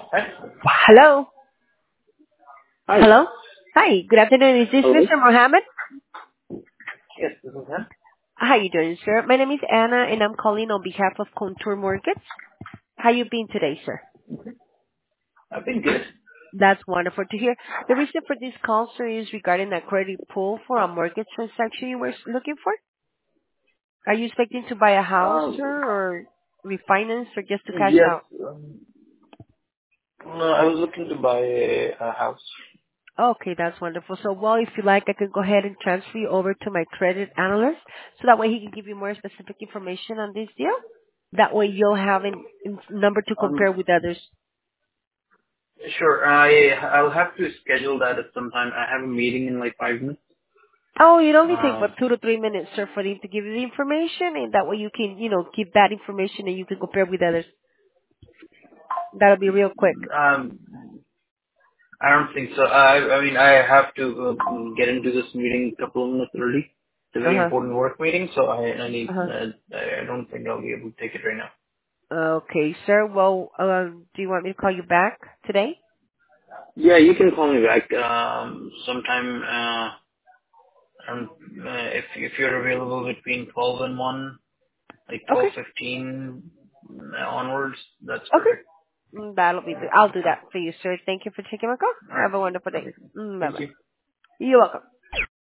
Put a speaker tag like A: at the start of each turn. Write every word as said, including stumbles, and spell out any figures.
A: Hi.
B: Hello?
A: Hi.
B: Hello? Hi, good afternoon. Is this
A: Hello.
B: mister Mohammed?
A: Yes, this is him.
B: How you doing, sir? My name is Anna, and I'm calling on behalf of Contour Mortgage. How you been today, sir?
A: I've been good.
B: That's wonderful to hear. The reason for this call, sir, is regarding a credit pull for a mortgage transaction you were looking for. Are you expecting to buy a house,
A: Um,
B: sir, or refinance, or just to cash
A: yes.
B: out?
A: Um, no, I was looking to buy a, a house.
B: Okay, that's wonderful. So, well, if you like, I could go ahead and transfer you over to my credit analyst, so that way he can give you more specific information on this deal. That way you'll have a number to compare
A: Um,
B: with others.
A: sure. I I'll have to schedule that at some time. I have a meeting in like five minutes.
B: Oh, it only takes
A: Um,
B: about two to three minutes, sir, for him to give you the information, and that way you can, you know, keep that information and you can compare with others. That'll be real quick.
A: um, I don't think so. I I mean, I have to uh, get into this meeting a couple of minutes early. It's a
B: Uh
A: very
B: huh.
A: important work meeting, so I I
B: Uh
A: need.
B: huh.
A: Uh, I don't think I'll be able to take it right now.
B: Okay, sir. Well, uh, do you want me to call you back today?
A: Yeah, you can call me back um, sometime. Uh, Um, uh, if if you're available between twelve and one, like twelve
B: Okay.
A: fifteen onwards, that's
B: Okay.
A: perfect.
B: Mm, That'll be. I'll do that for you, sir. Thank you for taking my call.
A: All right.
B: Have a wonderful day.
A: Okay.
B: Bye
A: Thank
B: bye.
A: you.
B: You're welcome.